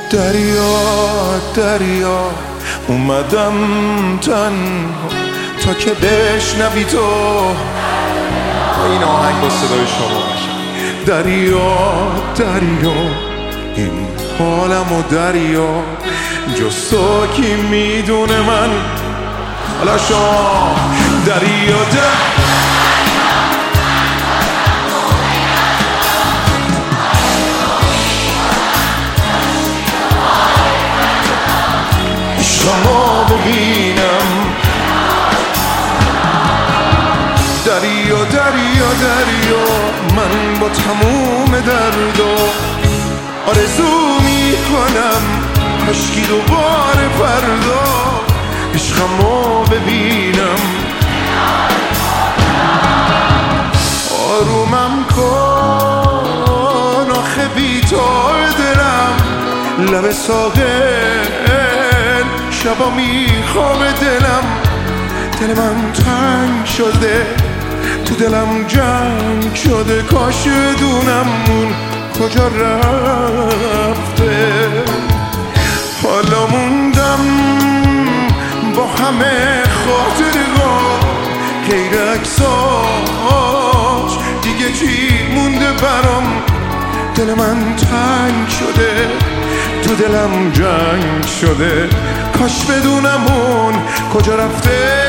دریا اومدم تنها تا که بشنوی تو. این آهنگ با صدای شما باشه. دریا این حالم و دریا جز تو کی میدونه من. حالا شما دریا عشقمو ببینم. دریا من با تموم درد و آرزو میکنم کاشکی دوباره فردا عشقمو ببینم. آرومم کن آخه بی تو دلم لب ساحل شبا میخوام. دل من تنگ شده تو دلم جنگ شده کاش بدونم اون کجا رفته. حالا موندم با همه خاطرها غیر عکساش دیگه چی مونده برام. دل من تنگ شده تو دلم جنگ شده کاش بدونم اون کجا رفته.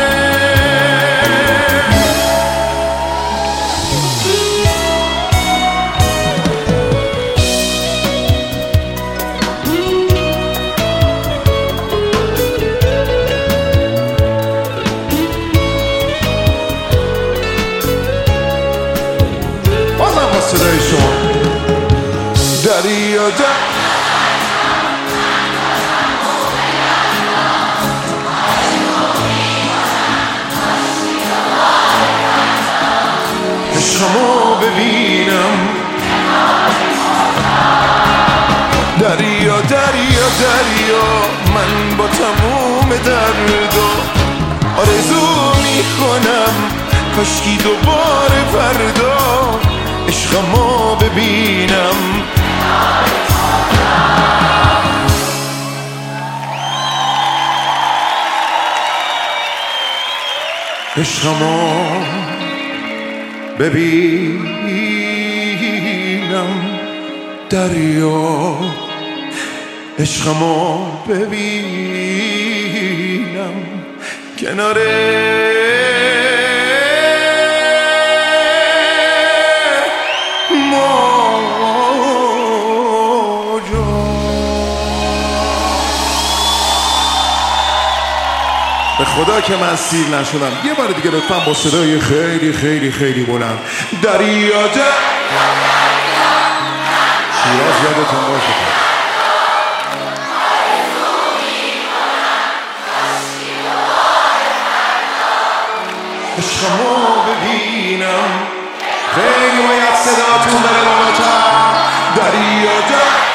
صدای شما دریا عشقمو ببینم. دریا من با تموم درد و آرزو میکنم کاشکی دوباره فردا عشقمو ببینم. عشقمو ببینم. دریا عشقمو ببینم کناره به خدا که من سیر نشدم. یه بار دیگه لطفا با صدای خیلی خیلی خیلی بلند دریا شیراز یادتون باشه. عشقمو ببینم خیلی باید صداتون بره بالاتر. دریا